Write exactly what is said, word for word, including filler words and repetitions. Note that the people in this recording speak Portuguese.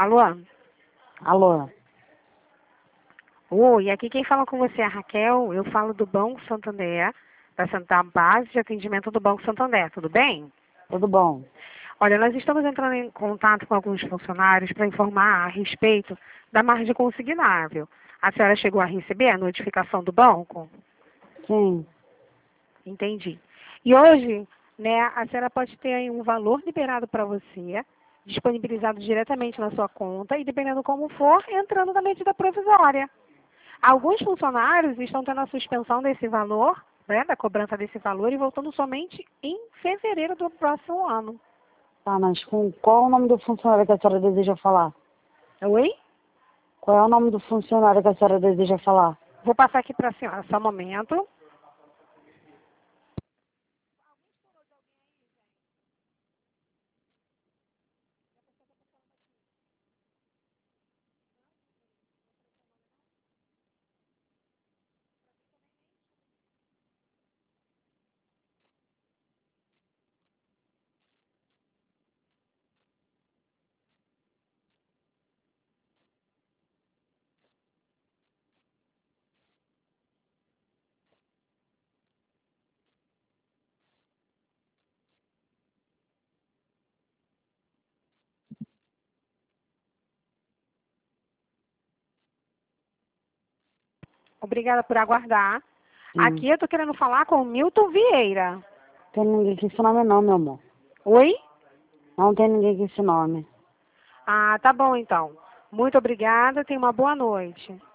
Alô? Alô? Oi, aqui quem fala com você é a Raquel. Eu falo do Banco Santander, da Central Base de Atendimento do Banco Santander. Tudo bem? Tudo bom? Olha, nós estamos entrando em contato com alguns funcionários para informar a respeito da margem consignável. A senhora chegou a receber a notificação do banco? Sim. Entendi. E hoje, né, a senhora pode ter aí um valor liberado para você, disponibilizado diretamente na sua conta e, dependendo como for, entrando na medida provisória. Alguns funcionários estão tendo a suspensão desse valor, né, da cobrança desse valor, e voltando somente em fevereiro do próximo ano. Tá, mas com qual é o nome do funcionário que a senhora deseja falar? Oi? Qual é o nome do funcionário que a senhora deseja falar? Vou passar aqui para a senhora, só um momento. Obrigada por aguardar. Sim. Aqui eu estou querendo falar com o Milton Vieira. Tem ninguém com esse nome não, meu amor. Oi? Não tem ninguém com esse nome. Ah, tá bom então. Muito obrigada, tenha uma boa noite.